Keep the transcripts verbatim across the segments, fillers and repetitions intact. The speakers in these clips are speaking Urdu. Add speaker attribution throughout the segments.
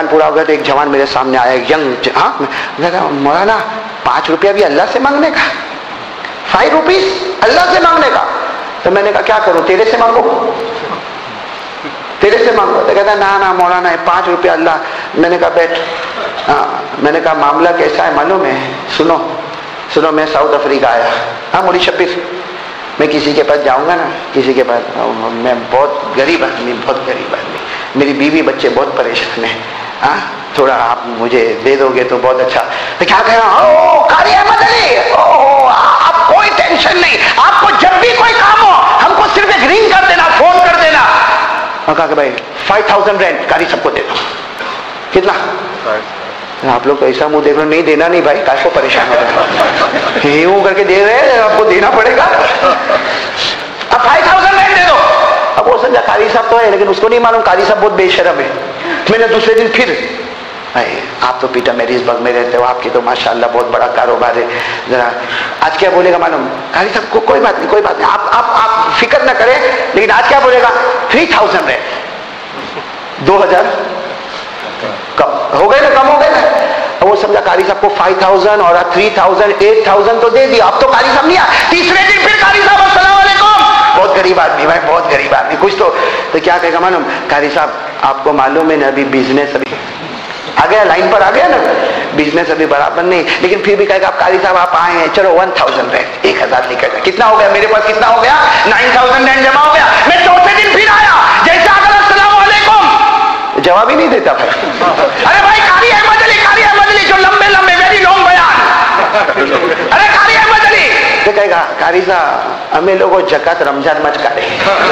Speaker 1: بیان پورا ہو گیا تو ایک جوان میرے سامنے آیا, ینگ. ہاں میں کہا مولانا پانچ روپیہ بھی اللہ سے مانگنے کا, فائیو روپیز اللہ سے مانگنے کا. تو میں نے کہا کیا کروں, تیرے سے مانگو, تیرے سے مانگو. تو کہتا نا نا مولانا پانچ روپیہ اللہ. میں نے کہا بیٹھ. ہاں میں نے کہا معاملہ کیسا ہے معلوم ہے, سنو سنو میں ساؤتھ افریقہ آیا. ہاں مولی شبیر, میں کسی کے پاس جاؤں گا نا, کسی کے پاس, میں بہت غریب آدمی, بہت غریب آدمی, میری بیوی بچے بہت پریشان ہیں, ہاں تھوڑا آپ مجھے دے دو گے تو بہت اچھا. تو کیا کہہ رہا ہوں, قاری احمد علی, آپ کوئی ٹینشن نہیں, آپ کو جب بھی کوئی کام ہو ہم کو صرف ایک رنگ کر دینا, فون کر دینا. میں کہا کہ بھائی فائیو تھاؤزینڈ رینٹ قاری سب کو دے دو. کتنا؟ آپ لوگ ایسا منہ دیکھ رہے, نہیں دینا نہیں بھائی, کاش کو پریشان ہو رہا ہے, یوں کر کے دے رہے ہیں, آپ کو دینا پڑے گا. اب فائیو تھاؤزینڈ رینٹ دے دو. اب وہ سمجھا قاری صاحب تو ہے لیکن اس کو نہیں معلوم قاری صاحب بہت بے شرم ہے. میں نے دوسرے دن پھر, آپ تو پیٹر میریز بگ میں رہتے ہو, آپ کی تو ماشاءاللہ بہت بڑا کاروبار ہے, ذرا آج کیا بولے گا معلوم؟ قاری صاحب کو کوئی بات نہیں, کوئی بات نہیں, آپ آپ آپ فکر نہ کریں, لیکن آج کیا بولے گا؟ تھری تھاؤزینڈ رینٹ, دو ہزار کم ہو گئے نا, کم ہو گئے نا. وہ سمجھا قاری صاحب کو فائیو تھاؤزینڈ اور تھری تھاؤزینڈ ایٹ تھاؤزینڈ تو دے دیا. اب تو قاری صاحب نہیں آیا. تیسرے دن پھر قاری صاحب السلام علیکم, بہت غریب آدمی بھائی, بہت غریب آدمی, کچھ تو تو کیا کہے گا معلوم؟ قاری صاحب آپ کو معلوم ہے نا ابھی بزنس ابھی آ گیا, لائن پر آ گیا نا, بزنس ابھی برابر نہیں, لیکن پھر بھی کہے گا آپ قاری صاحب آپ آئے ہیں, چلو ون تھاؤزینڈ رینٹ, ایک ہزار نکل گیا. کتنا ہو گیا میرے پاس, کتنا ہو گیا؟ نائن تھاؤزینڈ رینٹ جمع ہو گیا. میں چوتھے دن پھر آیا, جیسے اگر السلام علیکم, جواب ہی نہیں دیتا بھائی. ارے بھائی قاری احمد علی, قاری احمد علی جو لمبے لمبے ویری لانگ بیان, ارے قاری احمد علی. تو کہے گا قاری صاحب ہمیں لوگوں جکات رمضان مچ کرے.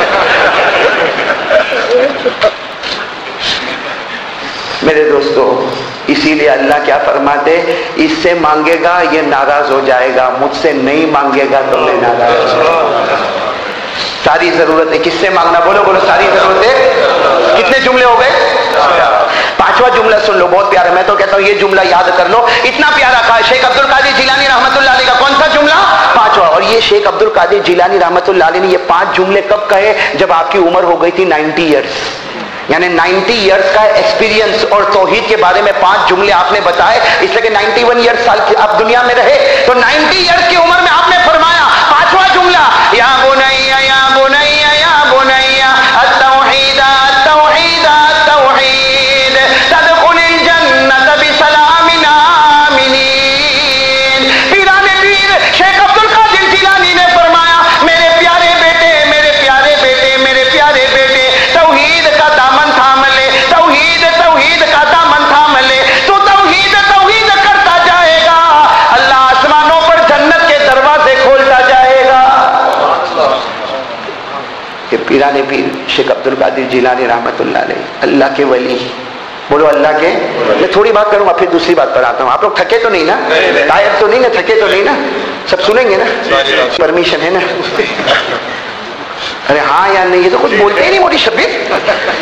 Speaker 1: میرے دوستو, اسی لیے اللہ کیا فرماتے, اس سے مانگے گا یہ ناراض ہو جائے گا, مجھ سے نہیں مانگے گا تو میں ناراض ہو جائے گا. ساری ضرورتیں کس سے مانگنا, بولو بولو, ساری ضرورتیں. کتنے جملے ہو گئے؟ پانچواں جملہ سن لو, بہت پیارا. میں تو کہتا ہوں یہ جملہ یاد کر لو, اتنا پیارا کہا شیخ عبد القادر جیلانی رحمت اللہ علیہ کا. کون سا جملہ؟ پانچواں. اور یہ شیخ عبد القادر جیلانی رحمت اللہ علیہ نے یہ پانچ جملے کب کہے؟ جب آپ کی عمر ہو گئی تھی نائنٹی ایئرس, یعنی نائنٹی ایئرس کا ایکسپیرینس اور توحید کے بارے میں پانچ جملے آپ نے بتائے. اس لیے کہ نائنٹی ون ایئرس سال آپ دنیا میں رہے, تو نائنٹی ایئرس کی عمر میں آپ نے فرمایا پانچواں جملہ, یا بنیا یا بنیا یا بنیا التوحید التوحید التوحید تدخل الجنت بسلام آمنین. پیران پیر شیخ عبد القادر جیلانی نے فرمایا میرے پیارے بیٹے, میرے پیارے بیٹے, میرے پیارے بیٹے, توحید کا دامن تھام لے, توحید توحید کا دامن تھام لے, تو توحید توحید کرتا جائے گا, اللہ آسمانوں پر جنت کے دروازے کھولتا جائے گا. کہ پیران پیر شیخ عبد القادر جیلانی رحمت اللہ علیہ, اللہ کے ولی, بولو اللہ کے. میں تھوڑی بات کروں گا پھر دوسری بات پر آتا ہوں. آپ لوگ تھکے تو نہیں نا, ٹائر تو نہیں نا, تھکے تو نہیں نا, سب سنیں گے نا, پرمیشن ہے نا؟ ارے ہاں یا نہیں, یہ تو کچھ بولتے ہی نہیں. موٹی شبیر,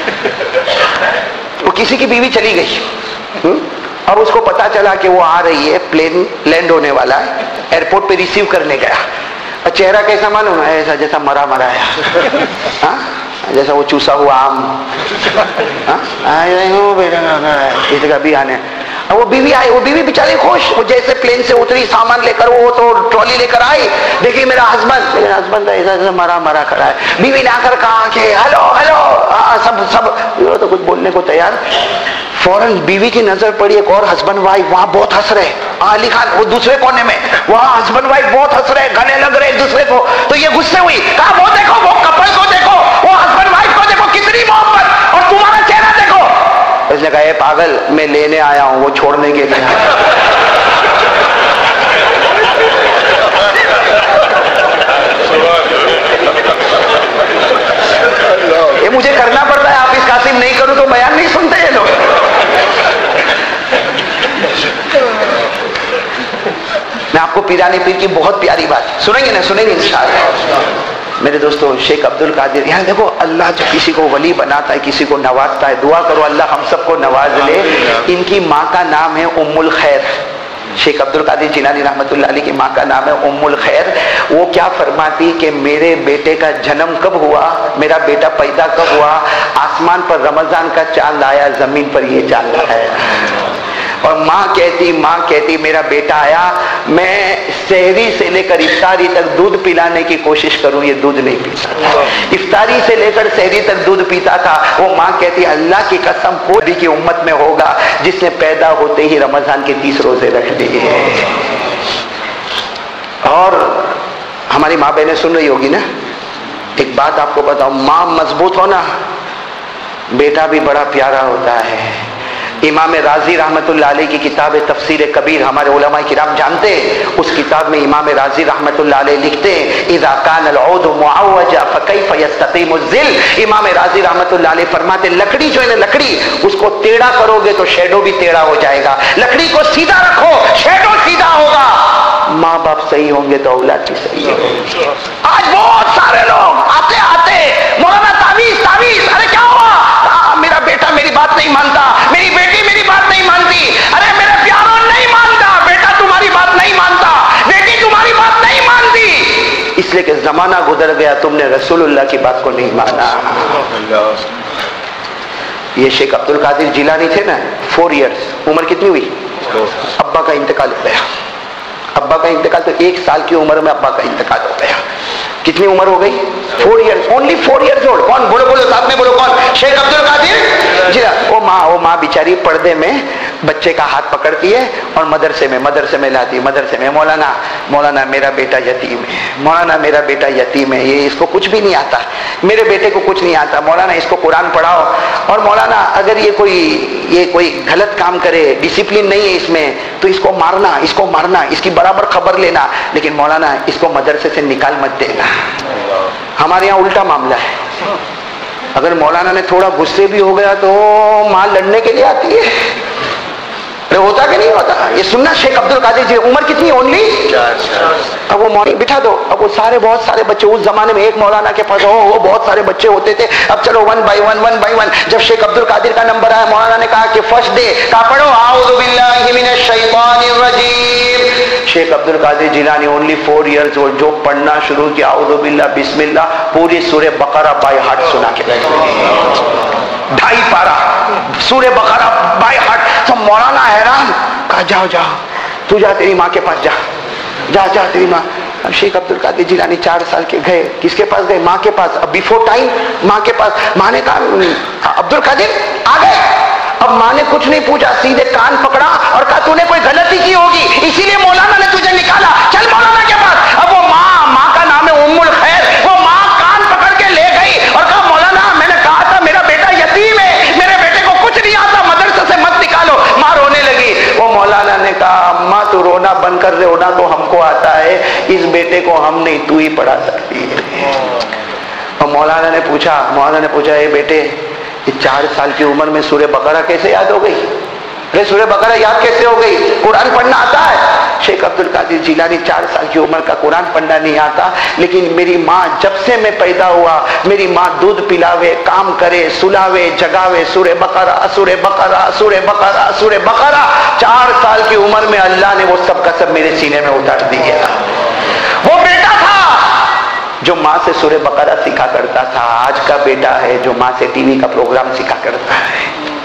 Speaker 1: وہ کسی کی بیوی چلی گئی اور اس کو پتا چلا کہ وہ آ رہی ہے, پلین لینڈ ہونے والا ہے, ایئرپورٹ پہ ریسیو کرنے گیا. اور چہرہ کیسا معلوم ہے؟ ایسا جیسا مرا مرا ہے, جیسا وہ چوسا ہوا آم. اس کا بھی آنے, اور وہ بیوی آئی, وہ بیوی بیچاری خوش, وہ جیسے پلین سے اتری سامان لے کر, وہ تو ٹرالی لے کر آئی, دیکھیے میرا ہسبینڈ, میرا ہسبینڈ ایسا ایسا مرا مرا کھڑا ہے. بیوی نے آ کر کہا کہ ہلو ہلو, سب سب تو کچھ بولنے کو تیار. فوراً بیوی کی نظر پڑی ایک اور ہسبینڈ وائف, وہاں بہت ہنس رہے, علی خان وہ دوسرے کونے میں, وہاں ہسبینڈ وائف بہت ہنس رہے, گلے لگ رہے ایک دوسرے کو. تو یہ غصے ہوئی, کہا وہ دیکھو, وہ کپل کو دیکھو, وہ ہسبینڈ وائف کو دیکھو, کتنی محبت, اور تمہارا چہرہ دیکھو. اس نے کہا اے پاگل, میں لینے آیا ہوں, وہ چھوڑنے کے لیے. یہ مجھے کرنا پڑتا ہے, آپ اس قاسم نہیں کروں تو بیان نہیں سنتے یہ لوگ. میں آپ کو پیران پیر کی بہت پیاری بات سنیں گے نا, سنیں گے انشاءاللہ. میرے دوستو, شیخ عبد القادر, یہاں دیکھو اللہ جو کسی کو ولی بناتا ہے, کسی کو نوازتا ہے, دعا کرو اللہ ہم سب کو نواز لے. ان کی ماں کا نام ہے ام الخیر, शेख अब्दुल कादिर जिलानी रहमतुल्लाह अलैह की माँ का नाम है उम्मुल खैर। वो क्या फरमाती कि मेरे बेटे का जन्म कब हुआ, मेरा बेटा पैदा कब हुआ, आसमान पर रमजान का चांद आया, जमीन पर ये चांद आया। और माँ कहती माँ कहती मेरा बेटा आया, मैं सहरी से लेकर इफ्तारी तक दूध पिलाने की कोशिश करूं, ये दूध नहीं पीता था। इफ्तारी से लेकर सहरी तक दूध पीता था। वो माँ कहती अल्लाह की कसम कोई की उम्मत में होगा जिसने पैदा होते ही रमजान के तीस रोजे रख दिए। और हमारी माँ बहनें सुन रही होगी ना, एक बात आपको बताओ, माँ मजबूत हो ना, बेटा भी बड़ा प्यारा होता है। इमाम राजी रहमतुल्लाह अलैह की किताब है तफसीर कबीर, हमारे उलमा किराम जानते हैं। उस किताब में इमाम राजी रहमतुल्लाह अलैह लिखते हैं इज़ा कानल औद मुअव्वजा फकैफ यस्तकीमु ज़िल। इमाम राजी रहमतुल्लाह अलैह फरमाते लकड़ी जो है ना, लकड़ी उसको टेढ़ा करोगे तो शैडो भी टेढ़ा हो जाएगा, लकड़ी को सीधा रखो शैडो सीधा होगा। माँ बाप सही होंगे तो औलाद भी सही होगी। आज बहुत सारे लोग आते आते मौलाना तावीज तावीज, अरे क्या हुआ, मेरा बेटा मेरी बात नहीं मानता, मेरी बेटी मेरी बात नहीं मानती। अरे मेरे प्यारों, नहीं मानता बेटा, तुम्हारी बात नहीं मानता, बेटी तुम्हारी बात नहीं मानती, इसलिए कि जमाना गुजर गया, तुमने रसूलुल्लाह की बात को नहीं माना। ये शेख अब्दुल कादिर जिलानी थे ना, फोर इयर्स, उम्र कितनी हुई, अब्बा का इंतकाल हो गया। अब्बा का इंतकाल तो एक साल की उम्र में अब्बा का इंतकाल हो गया। कितनी उम्र हो गई, four years, only four years old. कौन, बोलो बोलो साथ में बोलो, कौन, शेख अब्दुल कादिर जी। वो माँ वो माँ बेचारी पर्दे में बच्चे का हाथ पकड़ती है और मदरसे में मदरसे में लाती है, मदरसे में मौलाना मौलाना मेरा बेटा यतीम है, मौलाना मेरा बेटा यतीम है, ये इसको कुछ भी नहीं आता, मेरे बेटे को कुछ नहीं आता, मौलाना इसको कुरान पढ़ाओ। और मौलाना अगर ये कोई ये कोई गलत काम करे, डिसिप्लिन नहीं है इसमें, तो इसको मारना, इसको मारना, इसकी बराबर खबर लेना, लेकिन मौलाना इसको मदरसे से निकाल मत देना। हमारे यहाँ उल्टा मामला है, अगर मौलाना ने थोड़ा गुस्से भी हो गया तो माँ लड़ने के लिए आती है। अरे होता कि नहीं होता, ये सुनना। शेख अब्दुल कादिर जी उम्र कितनी, ओनली, अब वो मौलाना बिठा दो, अब वो सारे बहुत सारे बच्चे, उस जमाने में एक मौलाना के पास हो वो बहुत सारे बच्चे होते थे, अब चलो one by one one by one. जब शेख अब्दुल कादिर का नंबर आया, मौलाना ने कहा कि फर्स्ट डे का पढ़ो आऊज़ु बिल्लाहि मिनश शैतानिर रजीम। Sheikh Abdul Qadir Jilani only four years old, जो पढ़ना शुरू किया आऊज़ु बिल्लाह बिस्मिल्लाह, पूरी सूरह बकरा बाय हार्ट सुना के ढाई पारा सूरह बकरा बाय हार्ट। तो मौलाना हैरान, कहा जाओ जाओ तू जा, तेरी माँ के पास जा जा जा तेरी माँ। अब शेख अब्दुल कादिर जिलानी चार साल के गए, किसके पास गए, माँ के पास। अब बिफोर टाइम माँ के पास, माँ ने कहा अब्दुल कादिर आ गए। अब माँ ने कुछ नहीं पूछा, सीधे कान पकड़ा और कहा तूने कोई गलती की होगी इसीलिए मौलाना ने तुझे निकाला, चल मौलाना के पास। अब वो माँ माँ का नाम है उम्मुल खैर, वो माँ कान पकड़ के ले गई और कहा मौलाना मैंने कहा था मेरा बेटा यतीम है, मेरे बेटे को कुछ नहीं आता, मदरसे से मत निकालो। माँ रोने लगी। वो मौलाना ने कहा अम्मा तू रोना बंद कर, रोना तो हमको आता है, इस बेटे को हम नहीं तू ही पढ़ा सकती है। और मौलाना ने पूछा मौलाना ने पूछा ए बेटे, ये चार साल की उम्र में सूरह बकरा कैसे याद हो गई? अरे सूरह बकरा याद कैसे हो गई? कुरान पढ़ना आता है? शेख अब्दुल कादिर जिलानी चार साल की उम्र का, कुरान पढ़ना नहीं आता, लेकिन मेरी माँ जब से मैं पैदा हुआ, मेरी माँ दूध पिलावे, काम करे, सुलावे, जगावे, सूरह बकरा सूरह बकरा सूरह बकरा सूरह बकरा। चार साल की उम्र में अल्लाह ने वो सब का सब मेरे सीने में उतार दिया। वो बेटा था जो माँ से सूरह बकरा सीखा करता था, आज का बेटा है जो माँ से टीवी का प्रोग्राम सीखा करता है।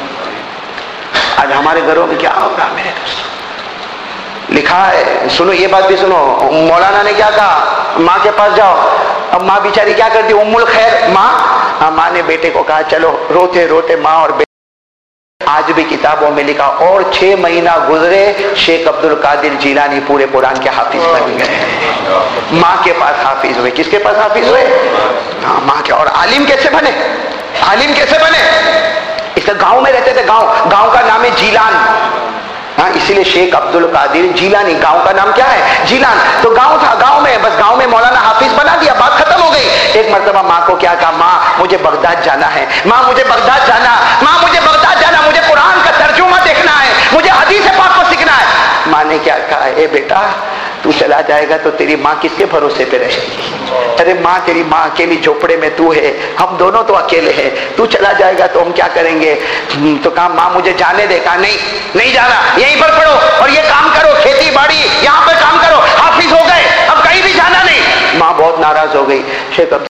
Speaker 1: आज हमारे घरों में क्या हो रहा मेरे दोस्तों, लिखा है, सुनो ये बात भी सुनो। मौलाना ने क्या कहा, माँ के पास जाओ। अब माँ बेचारी क्या करती, उम्मुल खैर माँ, माँ ने बेटे को कहा चलो, रोते रोते माँ और बेटे, आज भी किताबों में लिखा, और छह महीना गुजरे शेख अब्दुल कादिर जिलानी पूरे कुरान के हाफिज बन गए। माँ के पास हाफिज हुए। किसके पास हाफिज हुए? हाँ, माँ के। और आलिम कैसे बने? आलिम कैसे बने? इसका गांव में रहते थे, गांव गांव का नाम है जीलान। हाँ, इसीलिए शेख अब्दुल कादिर जिलानी, गांव का नाम क्या है? जिलान। तो गांव था, गांव में, बस गांव में मौलाना हाफिज बना दिया, बात खत्म हो गई। एक मर्तबा माँ को क्या कहा, माँ मुझे बगदाद जाना है, माँ मुझे बगदाद जाना, माँ मुझे बगदाद जाना, मुझे कुरान का तर्जुमा देखना है, मुझे हदीस पाक को सीखना है। माँ ने क्या कहा, ए बेटा تو چلا جائے گا تو تیری ماں کس کے بھروسے پہ رہے گی؟ ارے ماں تیری ماں اکیلی جھوپڑے میں تو ہے، ہم دونوں تو اکیلے ہیں، تو چلا جائے گا تو ہم کیا کریں گے؟ تو کہا ماں مجھے جانے دے، کہا نہیں نہیں جانا، یہیں پر پڑھو اور یہ کام کرو، کھیتی باڑی یہاں پر کام کرو، حافظ ہو گئے اب کہیں بھی جانا نہیں۔ ماں بہت ناراض ہو گئی۔ شیخ